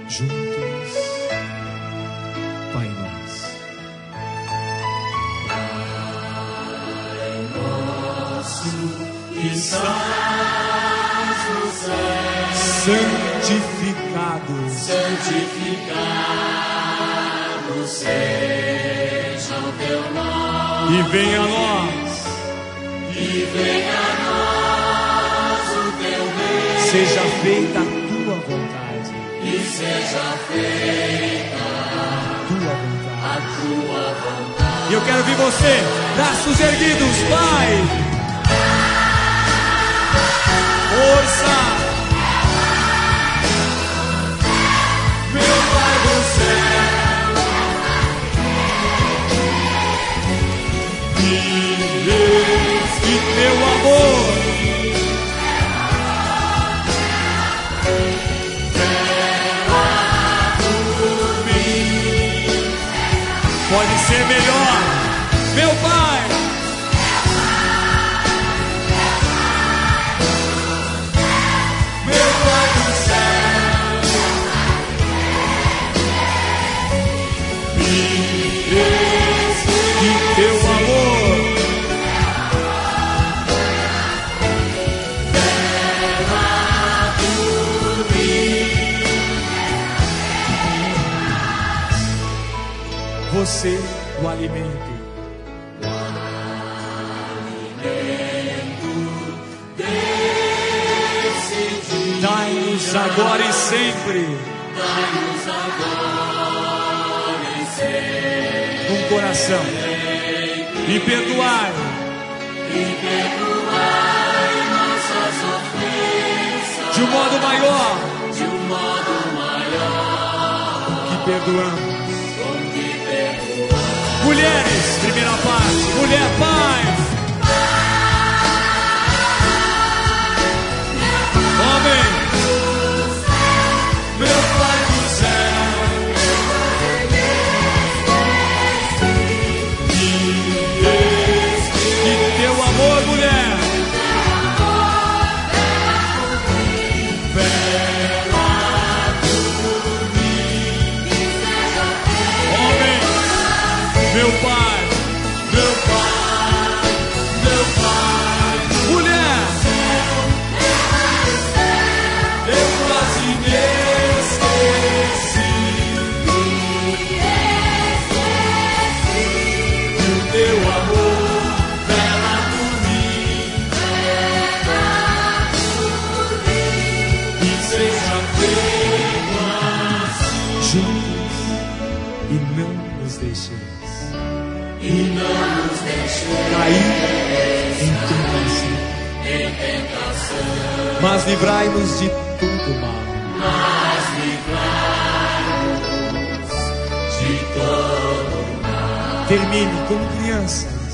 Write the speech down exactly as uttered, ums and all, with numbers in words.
Juntos, Pai Nosso. Pai nosso que estás no céu, Santificado, santificado seja o teu nome. e venha a nós, E venha a nós o teu reino. seja feita a tua vontade, E seja feita tua a vontade. tua vontade. E eu quero ver você, braços erguidos, Pai. Força, Meu Pai do céu, e teu amor pode ser melhor, meu Pai. meu Pai do céu, E teu amor você, o alimento, dai-nos agora e sempre dai-nos agora e sempre um coração e perdoai e perdoai nossas ofensas de um modo maior de um modo maior que perdoamos. com que perdoai. Mulheres, primeira parte, mulher, pai. Homem, Meu Pai do céu, e teu amor, mulher, homem, meu pai, meu Pai, meu Pai, mulher, eu quase me esqueci do teu amor, vela por mim, e seja feito assim, juntos e não nos deixeis e não nos deixeis cair em tentação, em tentação, mas livrai-nos de todo mal. mas livrai-nos de todo mal. Termine como criança.